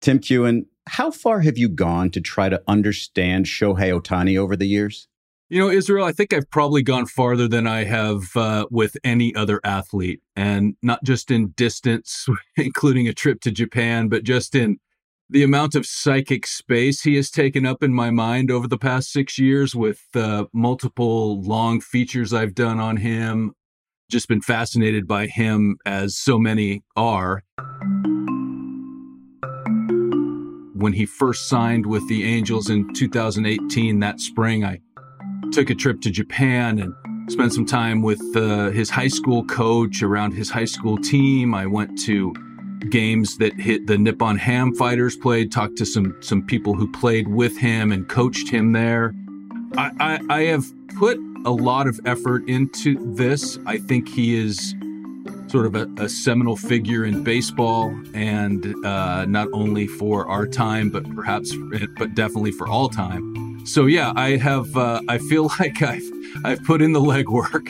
Tim Kewen, how far have you gone to try to understand Shohei Ohtani over the years? Israel, I think I've probably gone farther than I have with any other athlete, and not just in distance, including a trip to Japan, but just in the amount of psychic space he has taken up in my mind over the past 6 years with multiple long features I've done on him. Just been fascinated by him, as so many are. When he first signed with the Angels in 2018, that spring, I took a trip to Japan and spent some time with his high school coach around his high school team. I went to games that the Nippon Ham Fighters played, talked to some people who played with him and coached him there. I have put a lot of effort into this. I think he is sort of a seminal figure in baseball, and not only for our time, but definitely for all time. So yeah, I have. I feel like I've put in the legwork.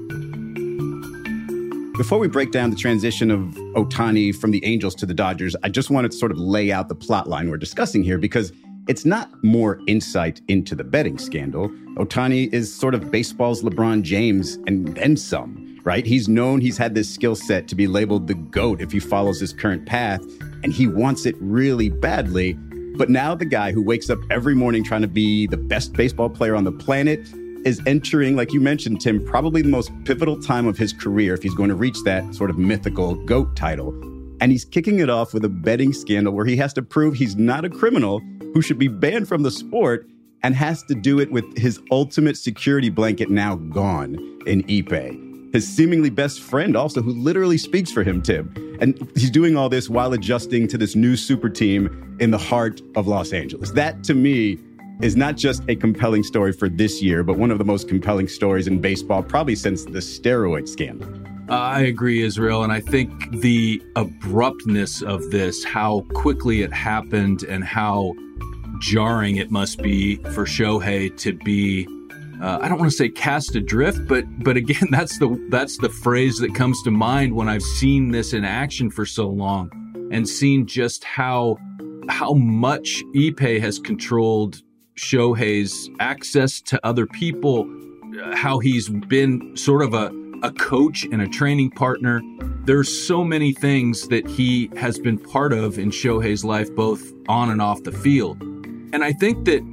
Before we break down the transition of Ohtani from the Angels to the Dodgers, I just wanted to sort of lay out the plot line we're discussing here, because it's not more insight into the betting scandal. Ohtani is sort of baseball's LeBron James and then some, right? He's had this skill set to be labeled the GOAT if he follows his current path, and he wants it really badly. But now the guy who wakes up every morning trying to be the best baseball player on the planet is entering, like you mentioned, Tim, probably the most pivotal time of his career if he's going to reach that sort of mythical GOAT title. And he's kicking it off with a betting scandal where he has to prove he's not a criminal who should be banned from the sport, and has to do it with his ultimate security blanket now gone in Ippei. His seemingly best friend also, who literally speaks for him, Tim. And he's doing all this while adjusting to this new super team in the heart of Los Angeles. That, to me, is not just a compelling story for this year, but one of the most compelling stories in baseball, probably since the steroid scandal. I agree, Israel. And I think the abruptness of this, how quickly it happened and how jarring it must be for Shohei to be, I don't want to say cast adrift, but again, that's the phrase that comes to mind when I've seen this in action for so long and seen just how much Ippei has controlled Shohei's access to other people, how he's been sort of a coach and a training partner. There's so many things that he has been part of in Shohei's life, both on and off the field. And I think that,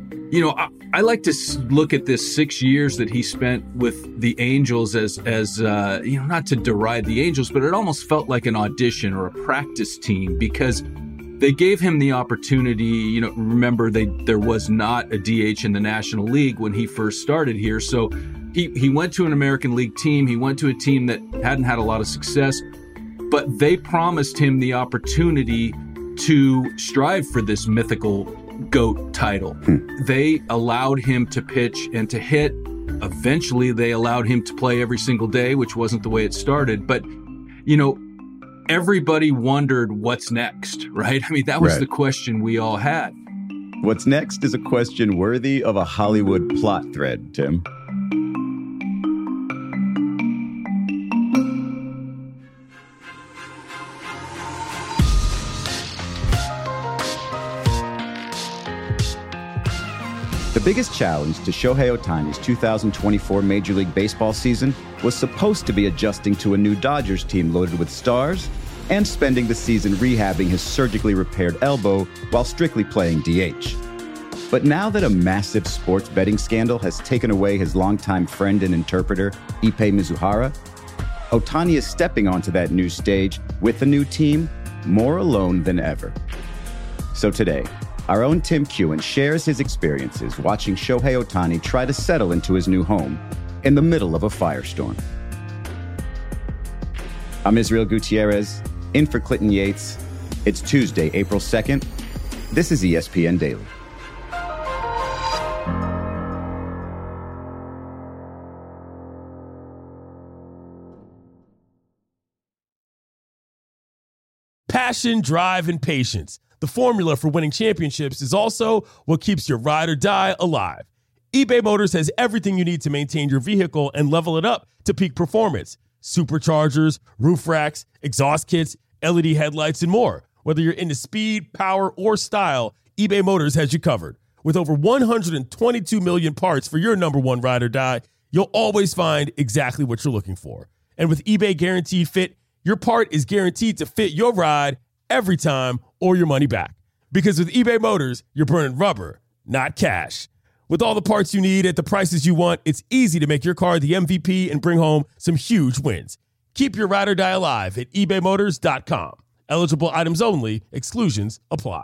I like to look at this 6 years that he spent with the Angels as not to deride the Angels, but it almost felt like an audition or a practice team, because they gave him the opportunity. Remember, there was not a DH in the National League when he first started here. So he went to an American League team. He went to a team that hadn't had a lot of success, but they promised him the opportunity to strive for this mythical GOAT title. They allowed him to pitch and to hit. Eventually, they allowed him to play every single day, which wasn't the way it started. But, everybody wondered what's next, right? I mean, that was the question we all had. What's next is a question worthy of a Hollywood plot thread, Tim. The biggest challenge to Shohei Ohtani's 2024 Major League Baseball season was supposed to be adjusting to a new Dodgers team loaded with stars and spending the season rehabbing his surgically repaired elbow while strictly playing DH. But now that a massive sports betting scandal has taken away his longtime friend and interpreter, Ippei Mizuhara, Ohtani is stepping onto that new stage with a new team, more alone than ever. So today, our own Tim Kewen shares his experiences watching Shohei Ohtani try to settle into his new home in the middle of a firestorm. I'm Israel Gutierrez, in for Clinton Yates. It's Tuesday, April 2nd. This is ESPN Daily. Passion, drive, and patience. The formula for winning championships is also what keeps your ride or die alive. eBay Motors has everything you need to maintain your vehicle and level it up to peak performance. Superchargers, roof racks, exhaust kits, LED headlights, and more. Whether you're into speed, power, or style, eBay Motors has you covered. With over 122 million parts for your number one ride or die, you'll always find exactly what you're looking for. And with eBay Guaranteed Fit, your part is guaranteed to fit your ride every time or your money back. Because with eBay Motors, you're burning rubber, not cash. With all the parts you need at the prices you want, it's easy to make your car the MVP and bring home some huge wins. Keep your ride or die alive at ebaymotors.com. Eligible items only. Exclusions apply.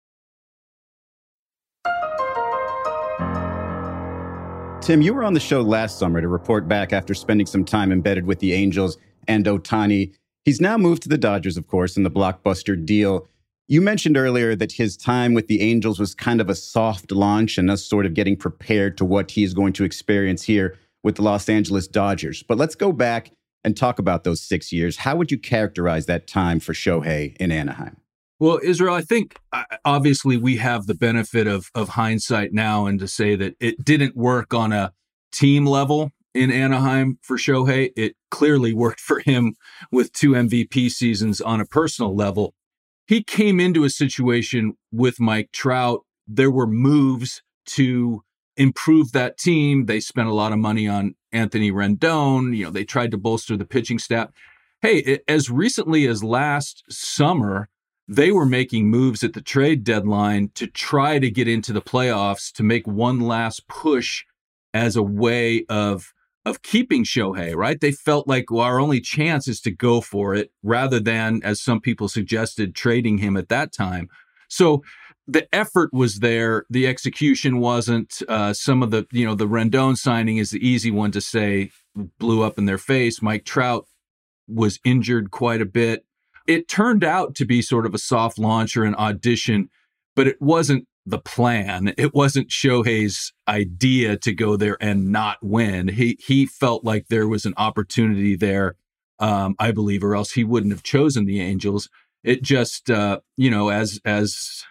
Tim, you were on the show last summer to report back after spending some time embedded with the Angels and Ohtani. He's now moved to the Dodgers, of course, in the blockbuster deal. You mentioned earlier that his time with the Angels was kind of a soft launch and us sort of getting prepared to what he's going to experience here with the Los Angeles Dodgers. But let's go back and talk about those 6 years. How would you characterize that time for Shohei in Anaheim? Well, Israel, I think obviously we have the benefit of hindsight now, and to say that it didn't work on a team level in Anaheim for Shohei. It clearly worked for him with 2 MVP seasons on a personal level. He came into a situation with Mike Trout. There were moves to improve that team. They spent a lot of money on Anthony Rendon. They tried to bolster the pitching staff. Hey, as recently as last summer, they were making moves at the trade deadline to try to get into the playoffs, to make one last push as a way of keeping Shohei, right? They felt like, well, our only chance is to go for it rather than, as some people suggested, trading him at that time. So the effort was there. The execution wasn't. Some of the Rendon signing is the easy one to say, blew up in their face. Mike Trout was injured quite a bit. It turned out to be sort of a soft launch or an audition, but it wasn't the plan. It wasn't Shohei's idea to go there and not win. He felt like there was an opportunity there, I believe, or else he wouldn't have chosen the Angels. It just, as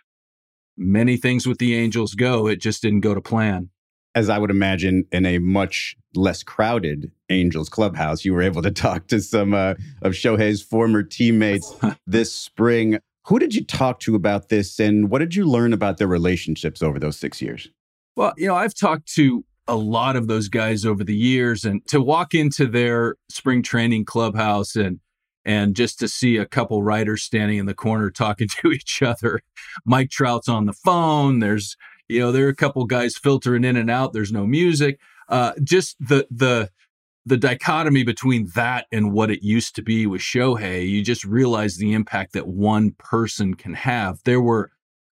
many things with the Angels go, it just didn't go to plan. As I would imagine, in a much less crowded Angels clubhouse, you were able to talk to some of Shohei's former teammates this spring. Who did you talk to about this, and what did you learn about their relationships over those 6 years? Well, I've talked to a lot of those guys over the years, and to walk into their spring training clubhouse and just to see a couple writers standing in the corner talking to each other. Mike Trout's on the phone. There are a couple guys filtering in and out. There's no music. Just the dichotomy between that and what it used to be with Shohei, you just realize the impact that one person can have. There were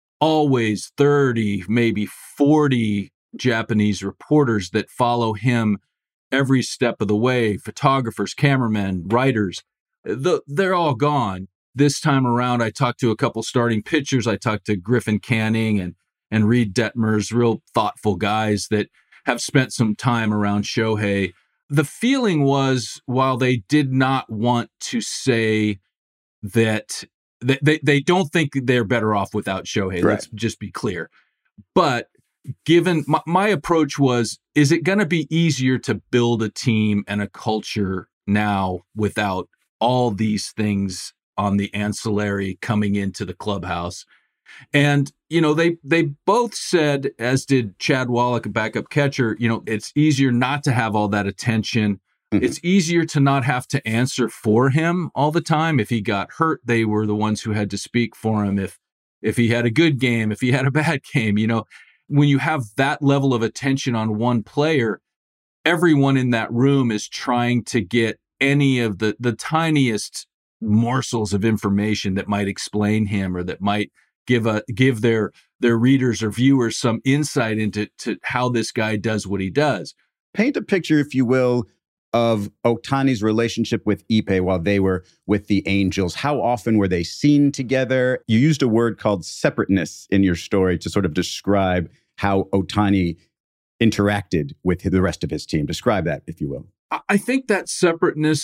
always 30, maybe 40 Japanese reporters that follow him every step of the way, photographers, cameramen, writers. They're all gone. This time around, I talked to a couple starting pitchers. I talked to Griffin Canning and Reed Detmers, real thoughtful guys that have spent some time around Shohei. The feeling was, while they did not want to say that they don't think they're better off without Shohei, right. Let's just be clear. But given my approach was, is it going to be easier to build a team and a culture now without all these things on the ancillary coming into the clubhouse? And, they both said, as did Chad Wallach, a backup catcher, it's easier not to have all that attention. Mm-hmm. It's easier to not have to answer for him all the time. If he got hurt, they were the ones who had to speak for him. If he had a good game, if he had a bad game, when you have that level of attention on one player, everyone in that room is trying to get any of the tiniest morsels of information that might explain him or that might give their readers or viewers some insight into how this guy does what he does. Paint a picture, if you will, of Ohtani's relationship with Ippei while they were with the Angels. How often were they seen together? You used a word called separateness in your story to sort of describe how Ohtani interacted with the rest of his team. Describe that, if you will. I think that separateness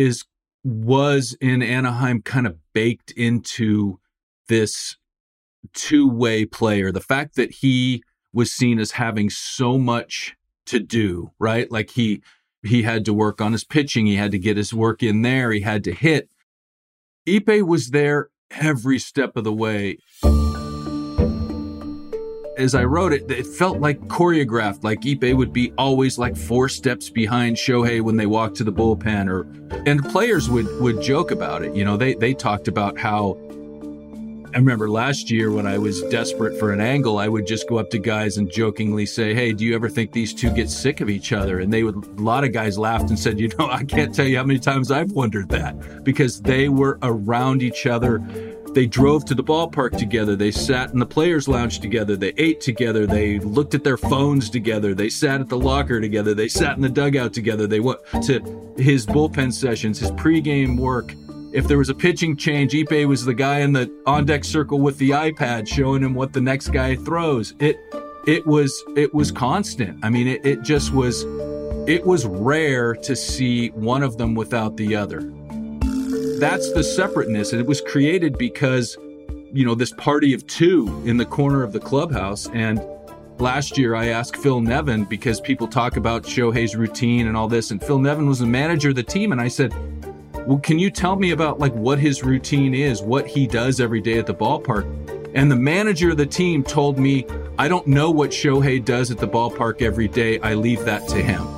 was in Anaheim kind of baked into this two-way player. The fact that he was seen as having so much to do, right? Like he had to work on his pitching. He had to get his work in there. He had to hit. Ippei was there every step of the way. As I wrote it, it felt like choreographed, like Ippei would be always like 4 steps behind Shohei when they walked to the bullpen, and players would joke about it. You know, they talked about how, I remember last year when I was desperate for an angle, I would just go up to guys and jokingly say, hey, do you ever think these two get sick of each other? And a lot of guys laughed and said, I can't tell you how many times I've wondered that, because they were around each other. They drove to the ballpark together. They sat in the players' lounge together. They ate together. They looked at their phones together. They sat at the locker together. They sat in the dugout together. They went to his bullpen sessions, his pregame work. If there was a pitching change, Ippei was the guy in the on-deck circle with the iPad showing him what the next guy throws. It was constant. I mean, it was rare to see one of them without the other. That's the separateness. And it was created because, this party of 2 in the corner of the clubhouse. And last year I asked Phil Nevin, because people talk about Shohei's routine and all this. And Phil Nevin was the manager of the team. And I said, well, can you tell me about what his routine is, what he does every day at the ballpark? And the manager of the team told me, I don't know what Shohei does at the ballpark every day. I leave that to him.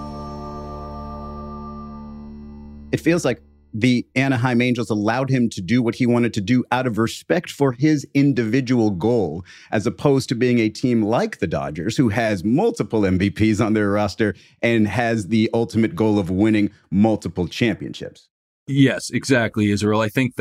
It feels like the Anaheim Angels allowed him to do what he wanted to do out of respect for his individual goal, as opposed to being a team like the Dodgers, who has multiple MVPs on their roster and has the ultimate goal of winning multiple championships. Yes, exactly, Israel. I think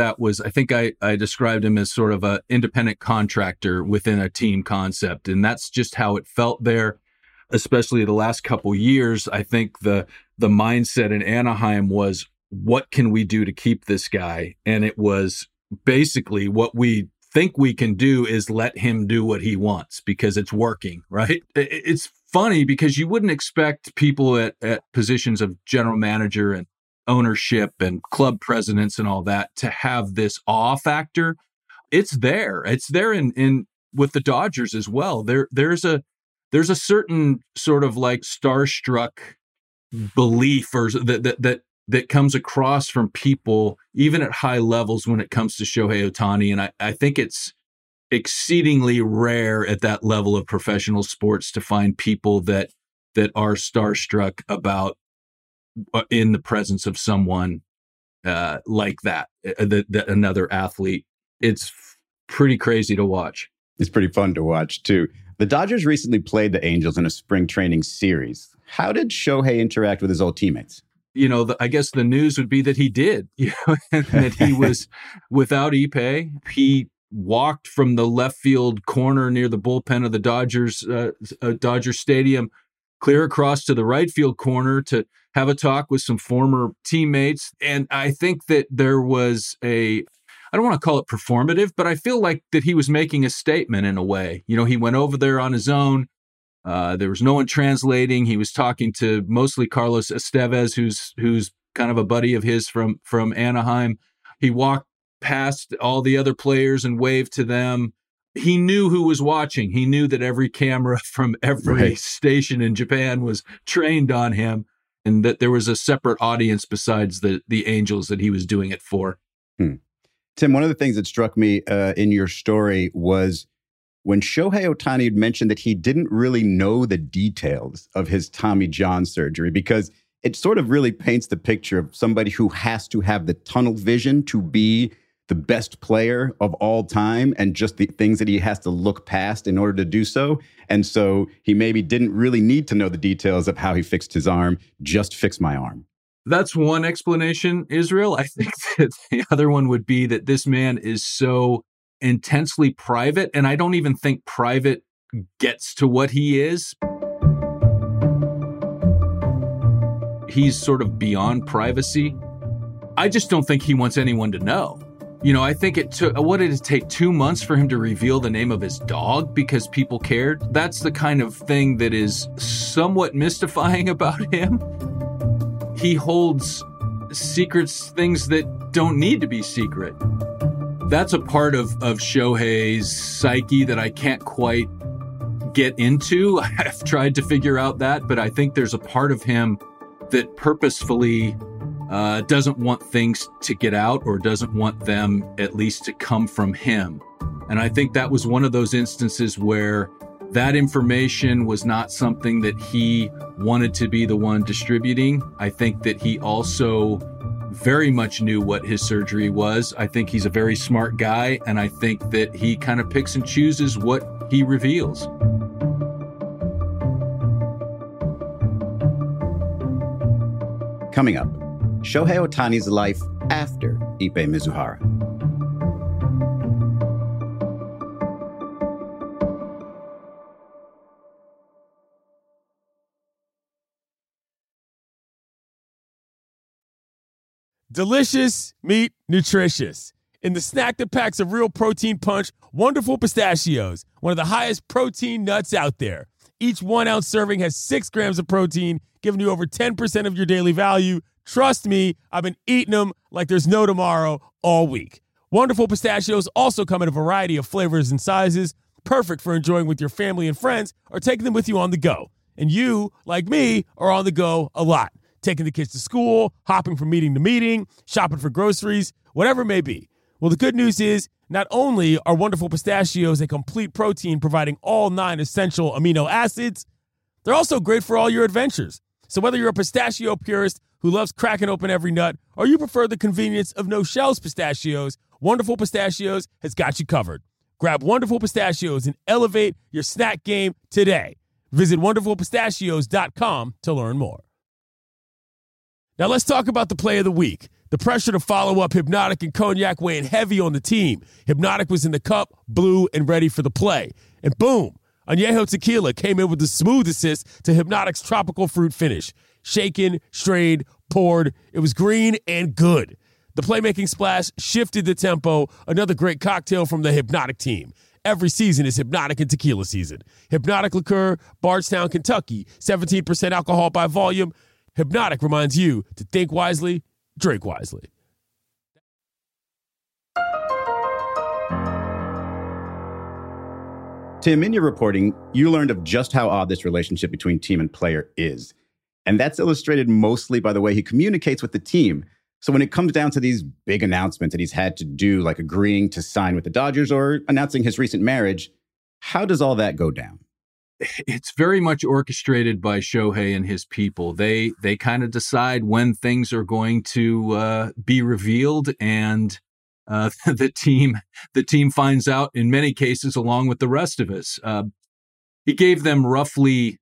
I described him as sort of an independent contractor within a team concept. And that's just how it felt there, especially the last couple years. I think the mindset in Anaheim was, what can we do to keep this guy? And it was basically, what we think we can do is let him do what he wants because it's working, right? It's funny because you wouldn't expect people at positions of general manager and ownership and club presidents and all that to have this awe factor. It's there. It's there in with the Dodgers as well. There's a certain sort of starstruck belief or that comes across from people, even at high levels, when it comes to Shohei Ohtani. And I think it's exceedingly rare at that level of professional sports to find people that are starstruck about in the presence of someone like that another athlete. It's pretty crazy to watch. It's pretty fun to watch, too. The Dodgers recently played the Angels in a spring training series. How did Shohei interact with his old teammates? I guess the news would be that he did, and that he was without Ippei. He walked from the left field corner near the bullpen of the Dodger Stadium, clear across to the right field corner to have a talk with some former teammates. And I think that there was I don't want to call it performative, but I feel like that he was making a statement in a way. He went over there on his own. There was no one translating. He was talking to mostly Carlos Estevez, who's kind of a buddy of his from Anaheim. He walked past all the other players and waved to them. He knew who was watching. He knew that every camera from every station in Japan was trained on him, and that there was a separate audience besides the Angels that he was doing it for. Tim, one of the things that struck me in your story was when Shohei Ohtani had mentioned that he didn't really know the details of his Tommy John surgery, because it sort of really paints the picture of somebody who has to have the tunnel vision to be the best player of all time, and just the things that he has to look past in order to do so. And so he maybe didn't really need to know the details of how he fixed his arm, just fix my arm. That's one explanation, Israel. I think that the other one would be that this man is so intensely private, and I don't even think private gets to what he is. He's sort of beyond privacy. I just don't think he wants anyone to know. I think it took, what did it take, 2 months for him to reveal the name of his dog because people cared? That's the kind of thing that is somewhat mystifying about him. He holds secrets, things that don't need to be secret. That's a part of Shohei's psyche that I can't quite get into. I've tried to figure out that, but I think there's a part of him that purposefully doesn't want things to get out or doesn't want them at least to come from him. And I think that was one of those instances where that information was not something that he wanted to be the one distributing. I think that he also very much knew what his surgery was. I think he's a very smart guy, and I think that he kind of picks and chooses what he reveals. Coming up, Shohei Ohtani's life after Ippei Mizuhara. Delicious meat, nutritious. In the snack that packs a real protein punch, Wonderful Pistachios, one of the highest protein nuts out there. Each 1 ounce serving has 6 grams of protein, giving you over 10% of your daily value. Trust me, I've been eating them like there's no tomorrow all week. Wonderful Pistachios also come in a variety of flavors and sizes, perfect for enjoying with your family and friends or taking them with you on the go. And you, like me, are on the go a lot. Taking the kids to school, hopping from meeting to meeting, shopping for groceries, whatever it may be. Well, the good news is not only are Wonderful Pistachios a complete protein providing all 9 essential amino acids, they're also great for all your adventures. So whether you're a pistachio purist who loves cracking open every nut, or you prefer the convenience of no-shells pistachios, Wonderful Pistachios has got you covered. Grab Wonderful Pistachios and elevate your snack game today. Visit WonderfulPistachios.com to learn more. Now let's talk about the play of the week. The pressure to follow up Hypnotic and Cognac weighing heavy on the team. Hypnotic was in the cup, blue, and ready for the play. And boom, Añejo Tequila came in with the smooth assist to Hypnotic's tropical fruit finish. Shaken, strained, poured. It was green and good. The playmaking splash shifted the tempo. Another great cocktail from the Hypnotic team. Every season is Hypnotic and Tequila season. Hypnotic Liqueur, Bardstown, Kentucky. 17% alcohol by volume. Hypnotic reminds you to think wisely, drink wisely. Tim, in your reporting, you learned of just how odd this relationship between team and player is. And that's illustrated mostly by the way he communicates with the team. So when it comes down to these big announcements that he's had to do, like agreeing to sign with the Dodgers or announcing his recent marriage, how does all that go down? It's very much orchestrated by Shohei and his people. They kind of decide when things are going to be revealed, and the team finds out in many cases along with the rest of us. He gave them roughly,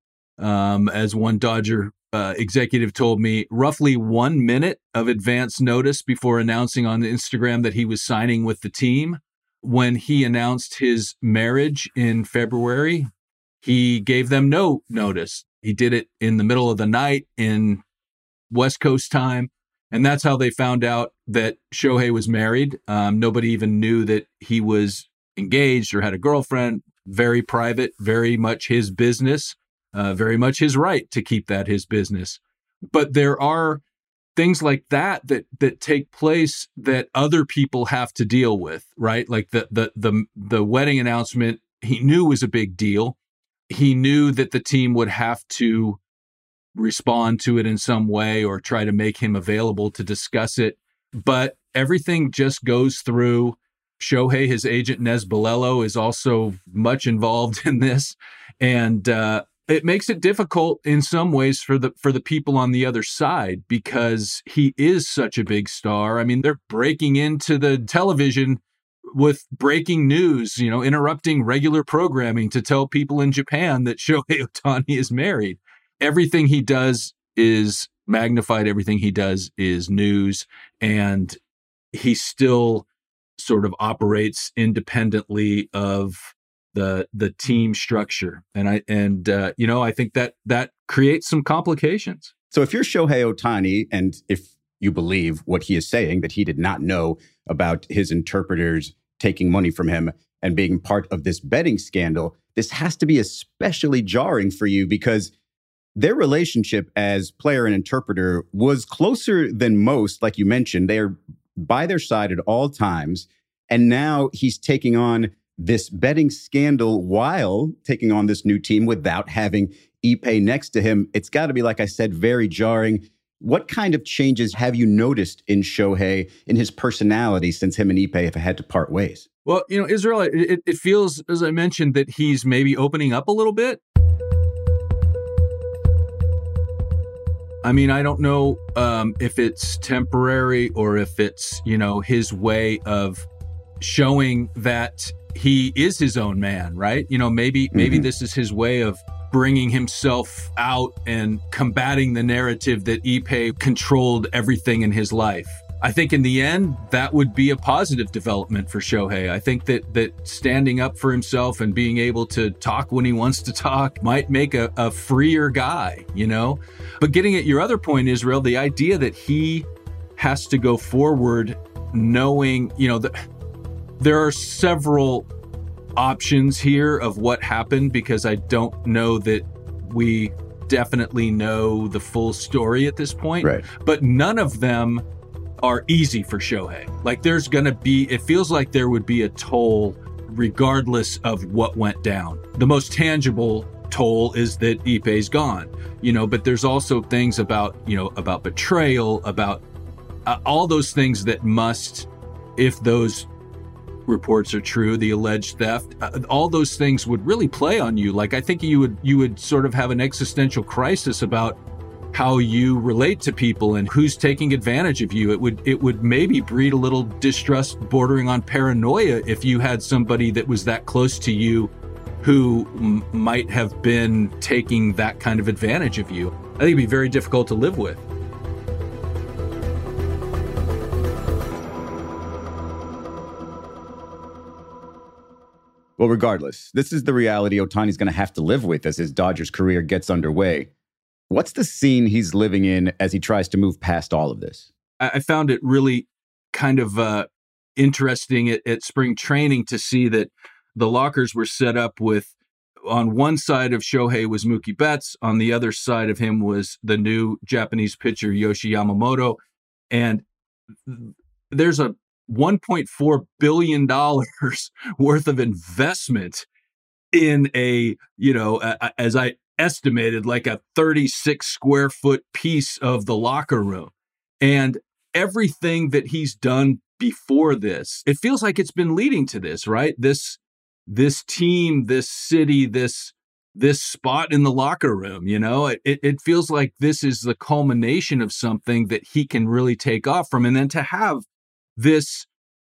as one Dodger executive told me, roughly 1 minute of advance notice before announcing on Instagram that he was signing with the team. When he announced his marriage in February, he gave them no notice. He did it in the middle of the night in West Coast time. And that's how they found out that Shohei was married. Nobody even knew that he was engaged or had a girlfriend. Very private, very much his business, very much his right to keep that his business. But there are things like that take place that other people have to deal with, right? Like the wedding announcement, he knew was a big deal. He knew that the team would have to respond to it in some way or try to make him available to discuss it. But everything just goes through Shohei. His agent, Nez Balello, is also much involved in this. And it makes it difficult in some ways for the people on the other side because he is such a big star. I mean, they're breaking into the television with breaking news, interrupting regular programming to tell people in Japan that Shohei Ohtani is married. Everything he does is magnified. Everything he does is news. And he still sort of operates independently of the team structure. And I think that creates some complications. So if you're Shohei Ohtani, and if you believe what he is saying, that he did not know about his interpreters taking money from him and being part of this betting scandal, this has to be especially jarring for you because their relationship as player and interpreter was closer than most. Like you mentioned, they are by their side at all times. And now he's taking on this betting scandal while taking on this new team without having Ippei next to him. It's got to be, like I said, very jarring. What kind of changes have you noticed in Shohei, in his personality, since him and Ippei have had to part ways? Well, Israel, it feels, as I mentioned, that he's maybe opening up a little bit. I mean, I don't know if it's temporary or if it's, his way of showing that he is his own man, right? Maybe this is his way of bringing himself out and combating the narrative that Ippei controlled everything in his life. I think in the end, that would be a positive development for Shohei. I think that standing up for himself and being able to talk when he wants to talk might make a freer guy, But getting at your other point, Israel, the idea that he has to go forward knowing, that there are several options here of what happened, because I don't know that we definitely know the full story at this point. Right. But none of them are easy for Shohei. Like it feels like there would be a toll regardless of what went down. The most tangible toll is that Ippei's gone, but there's also things about betrayal, about all those things that must, if those reports are true, the alleged theft, all those things would really play on you. Like, I think you would sort of have an existential crisis about how you relate to people and who's taking advantage of you. It would maybe breed a little distrust bordering on paranoia if you had somebody that was that close to you who might have been taking that kind of advantage of you. I think it'd be very difficult to live with. Well, regardless, this is the reality Ohtani's going to have to live with as his Dodgers career gets underway. What's the scene he's living in as he tries to move past all of this? I found it really kind of interesting at spring training to see that the lockers were set up with, on one side of Shohei was Mookie Betts, on the other side of him was the new Japanese pitcher Yoshi Yamamoto, and there's a $1.4 billion worth of investment in as I estimated, like a 36 square foot piece of the locker room. And everything that he's done before this, it feels like it's been leading to this, right? This team, this city, this spot in the locker room, it feels like this is the culmination of something that he can really take off from. And then to have this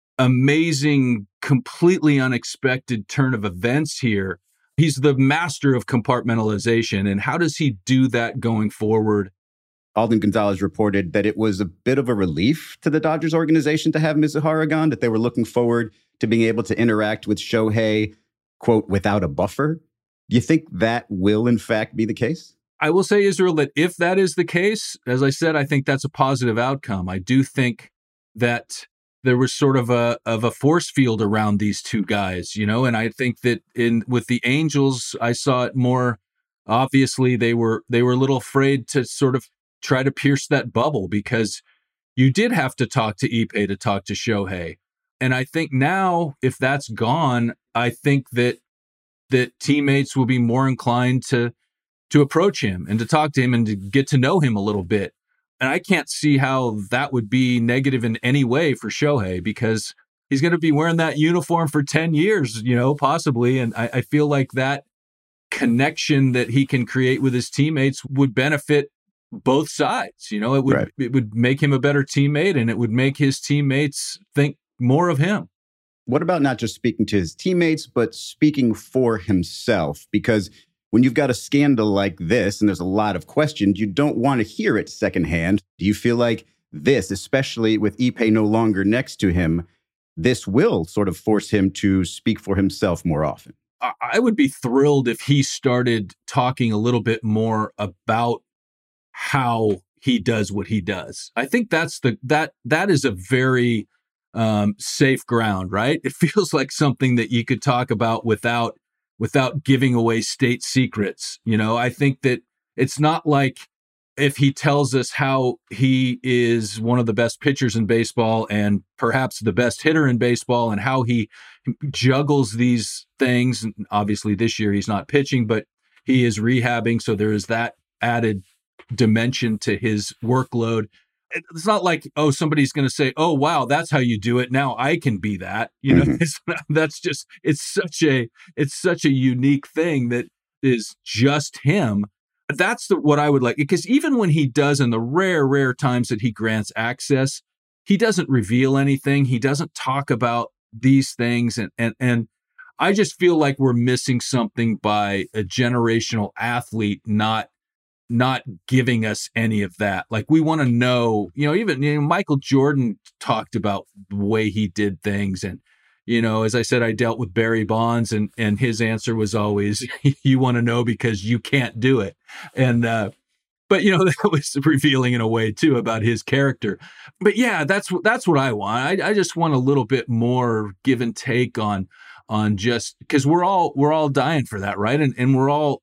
amazing, completely unexpected turn of events here. He's the master of compartmentalization. And how does he do that going forward? Alden Gonzalez reported that it was a bit of a relief to the Dodgers organization to have Mizuhara gone, that they were looking forward to being able to interact with Shohei, quote, without a buffer. Do you think that will, in fact, be the case? I will say, Israel, that if that is the case, as I said, I think that's a positive outcome. I do think that there was sort of a force field around these two guys, and I think that with the Angels, I saw it more obviously. They were a little afraid to sort of try to pierce that bubble, because you did have to talk to Ippei to talk to Shohei. And I think now, if that's gone, I think that teammates will be more inclined to approach him and to talk to him and to get to know him a little bit. And I can't see how that would be negative in any way for Shohei, because he's going to be wearing that uniform for 10 years, possibly. And I feel like that connection that he can create with his teammates would benefit both sides. It would make him a better teammate, and it would make his teammates think more of him. What about not just speaking to his teammates, but speaking for himself? Because when you've got a scandal like this and there's a lot of questions, you don't want to hear it secondhand. Do you feel like this, especially with Ippei no longer next to him, this will sort of force him to speak for himself more often? I would be thrilled if he started talking a little bit more about how he does what he does. I think that is a very safe ground, right? It feels like something that you could talk about without giving away state secrets. I think that it's not like if he tells us how he is one of the best pitchers in baseball and perhaps the best hitter in baseball and how he juggles these things. Obviously this year he's not pitching, but he is rehabbing. So there is that added dimension to his workload. It's not like, oh, somebody's going to say, oh, wow, that's how you do it. Now I can be that. You know, that's just, it's such a unique thing that is just him. That's what I would like, because even when he does, in the rare times that he grants access, he doesn't reveal anything. He doesn't talk about these things. And I just feel like we're missing something by a generational athlete not giving us any of that. Like, we want to know, even Michael Jordan talked about the way he did things. And, as I said, I dealt with Barry Bonds, and his answer was always, you want to know because you can't do it. And, but, that was revealing in a way too about his character. But yeah, that's what I want. I just want a little bit more give and take on just, because we're all dying for that. Right. And we're all,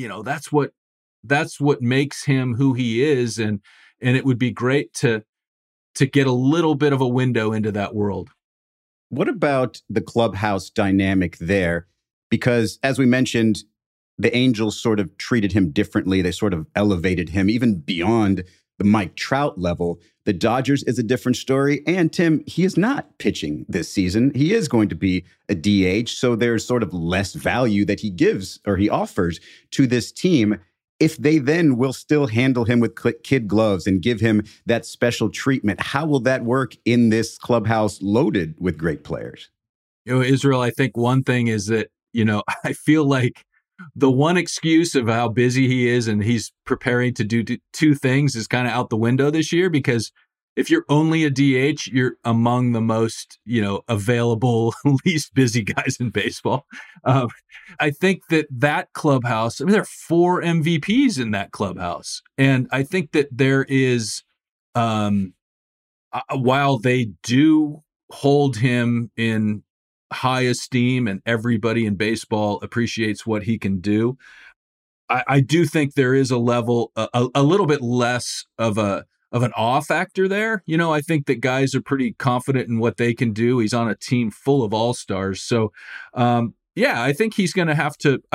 that's what makes him who he is. And it would be great to get a little bit of a window into that world. What about the clubhouse dynamic there? Because as we mentioned, the Angels sort of treated him differently. They sort of elevated him even beyond the Mike Trout level. The Dodgers is a different story. And Tim, he is not pitching this season. He is going to be a DH. So there's sort of less value that he gives or he offers to this team. If they then will still handle him with kid gloves and give him that special treatment, how will that work in this clubhouse loaded with great players? Israel, I think one thing is that, I feel like the one excuse of how busy he is and he's preparing to do two things is kind of out the window this year, because if you're only a DH, you're among the most, available, least busy guys in baseball. I think that clubhouse, there are 4 MVPs in that clubhouse. And I think that there is, while they do hold him in high esteem and everybody in baseball appreciates what he can do, I do think there is a level, a little bit less of an awe factor there. I think that guys are pretty confident in what they can do. He's on a team full of all-stars. So, I think he's going to have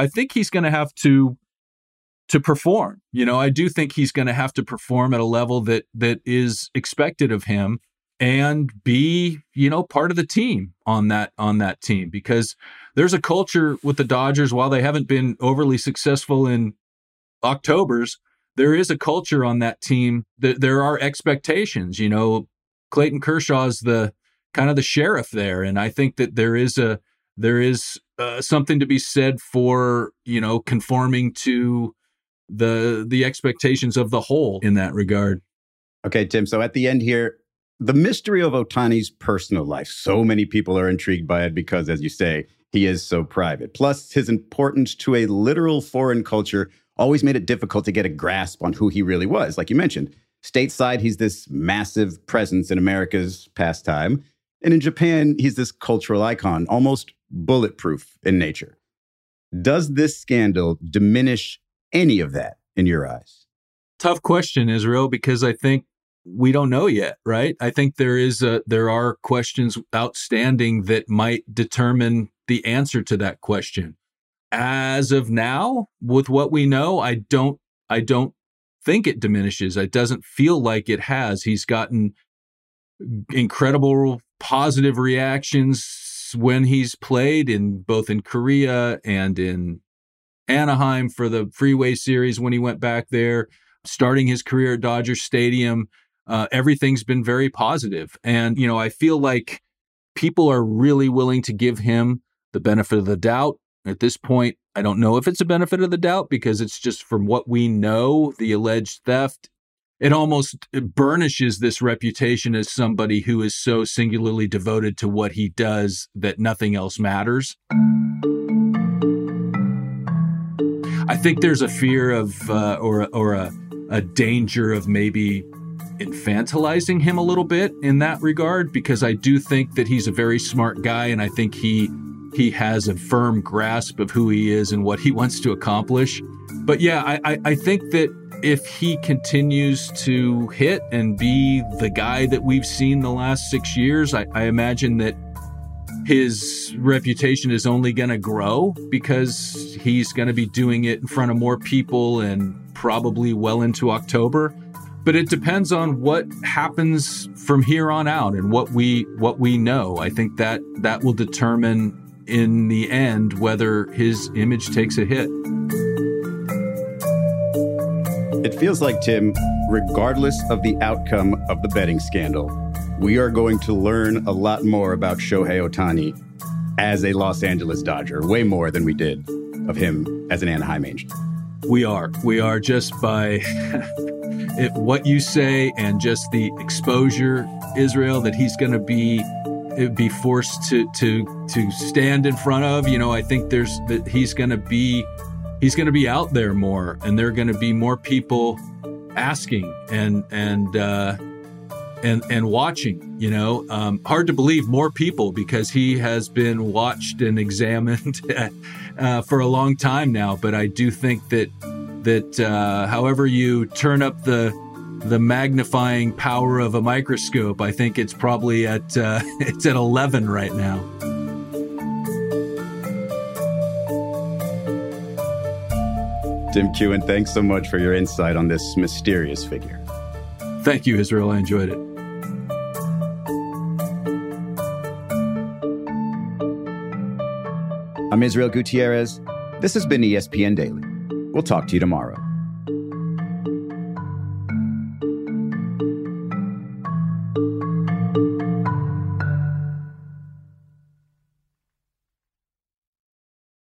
to perform. I do think he's going to have to perform at a level that is expected of him and be, part of the team on that team, because there's a culture with the Dodgers. While they haven't been overly successful in Octobers, there is a culture on that team that there are expectations. Clayton Kershaw's the kind of the sheriff there. And I think that there is something to be said for, conforming to the expectations of the whole in that regard. Okay, Tim. So at the end here, the mystery of Ohtani's personal life. So many people are intrigued by it because, as you say, he is so private. Plus, his importance to a literal foreign culture always made it difficult to get a grasp on who he really was. Like you mentioned, stateside, he's this massive presence in America's pastime. And in Japan, he's this cultural icon, almost bulletproof in nature. Does this scandal diminish any of that in your eyes? Tough question, Israel, because I think we don't know yet, right? I think there are questions outstanding that might determine the answer to that question. As of now, with what we know, I don't think it diminishes. It doesn't feel like it has. He's gotten incredible positive reactions when he's played both in Korea and in Anaheim for the Freeway Series when he went back there, starting his career at Dodger Stadium. Everything's been very positive. And, I feel like people are really willing to give him the benefit of the doubt. At this point, I don't know if it's a benefit of the doubt, because it's just from what we know, the alleged theft, it almost burnishes this reputation as somebody who is so singularly devoted to what he does that nothing else matters. I think there's a fear of, or a danger of maybe infantilizing him a little bit in that regard, because I do think that he's a very smart guy, and I think he has a firm grasp of who he is and what he wants to accomplish. But yeah, I think that if he continues to hit and be the guy that we've seen the last 6 years, I imagine that his reputation is only going to grow because he's going to be doing it in front of more people and probably well into October. But it depends on what happens from here on out and what we know. I think that will determine in the end whether his image takes a hit. It feels like, Tim, regardless of the outcome of the betting scandal, we are going to learn a lot more about Shohei Ohtani as a Los Angeles Dodger, way more than we did of him as an Anaheim Angel. We are just by what you say and just the exposure, Israel, that he's going to be forced to stand in front of. I think he's going to be out there more, and there are going to be more people asking and watching. Hard to believe more people, because he has been watched and examined for a long time now. But I do think that however you turn up the magnifying power of a microscope, I think it's probably at 11 right now. Tim Keown, thanks so much for your insight on this mysterious figure. Thank you, Israel. I enjoyed it. I'm Israel Gutierrez. This has been ESPN Daily. We'll talk to you tomorrow.